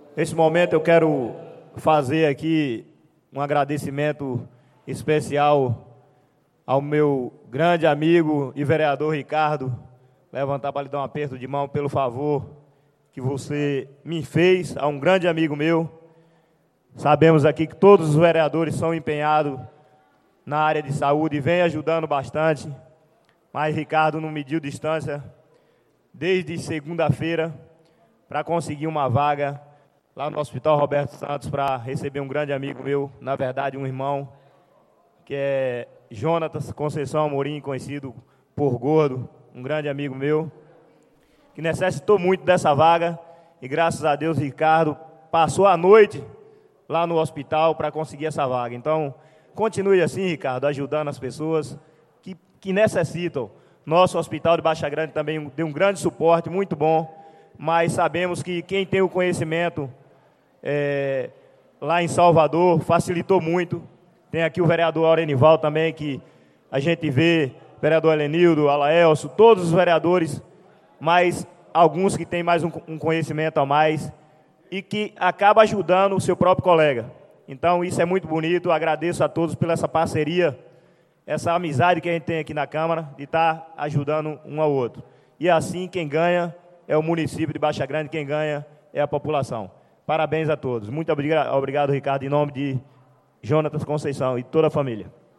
Nesse momento eu quero fazer aqui um agradecimento especial ao meu grande amigo e vereador Ricardo, levantar para lhe dar um aperto de mão pelo favor que você me fez, a um grande amigo meu. Sabemos aqui que todos os vereadores são empenhados na área de saúde e vem ajudando bastante, mas Ricardo não mediu distância desde segunda-feira para conseguir uma vaga lá no Hospital Roberto Santos para receber um grande amigo meu, na verdade um irmão, que é Jonatas Conceição Amorim, conhecido por Gordo, um grande amigo meu, que necessitou muito dessa vaga e graças a Deus Ricardo passou a noite lá no hospital para conseguir essa vaga. Então, continue assim, Ricardo, ajudando as pessoas que necessitam. Nosso Hospital de Baixa Grande também deu um grande suporte, muito bom, mas sabemos que quem tem o conhecimento lá em Salvador facilitou muito. Tem aqui o vereador Aurenival também, que a gente vê, vereador Helenildo, Alaelso, todos os vereadores, mas alguns que têm mais um conhecimento a mais e que acaba ajudando o seu próprio colega. Então, isso é muito bonito, agradeço a todos pela essa parceria, essa amizade que a gente tem aqui na Câmara, de estar ajudando um ao outro. E assim, quem ganha é o município de Baixa Grande, quem ganha é a população. Parabéns a todos. Muito obrigado, Ricardo, em nome de Jonatas Conceição e toda a família.